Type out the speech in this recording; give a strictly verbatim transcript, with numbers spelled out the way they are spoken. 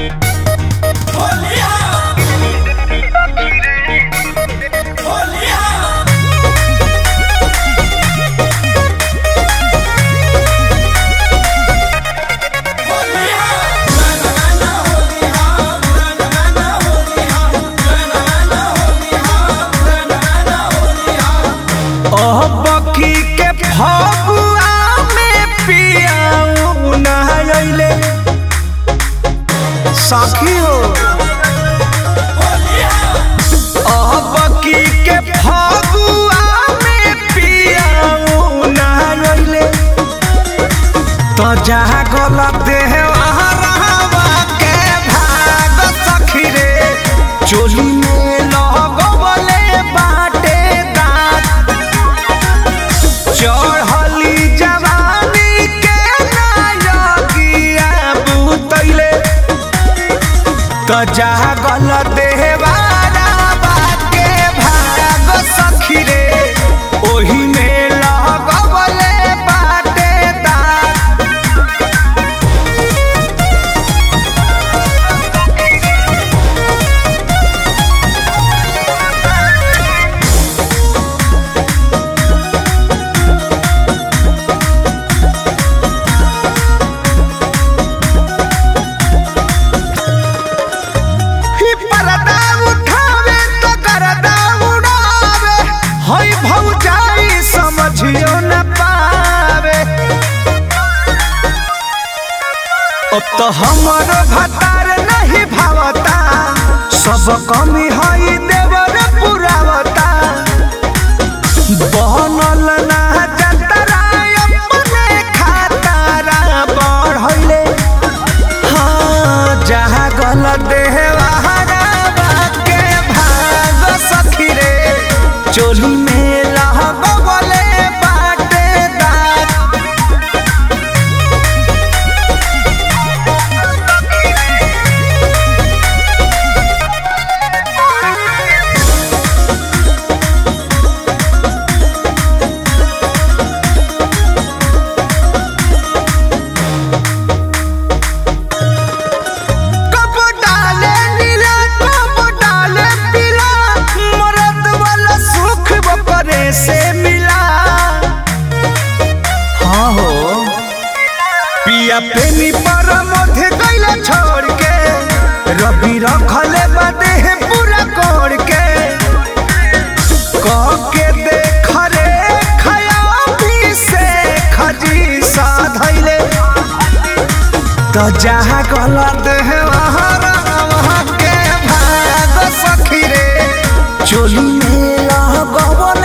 बकी के फगुआ में पियाऊ नहाइले साखी हो बकी के फगुआ में पियाऊ नहाइले तो जहाँ गलत है वहाँ रहवा के भाग सखी रे चोली में लगवले बाटे चढ़ली जवानी के नायकिया बुतैले तो जहाँ गलत देवारा बाके भाग सखी रे ओही में लगवले बाटे समझियो न पावे अब तो हमारो भतार नहीं भावता सब कमी हई देवर पुरावता बनल ना जतरा अपने खातारा बढ़ले हाँ जहाँ गलत देवारा बाके भाग सखी रे चोली में से मिला हाँ हो पिया प्रेमी पर मोथे गईला छोड़ के रवि रखले बादे है पूरा कोड़ के कह के देख रे खयाबी से खजी साधैले तो जहाँ गलत है वहाँ वहाँ के भाग सखी रे चोली में लगवले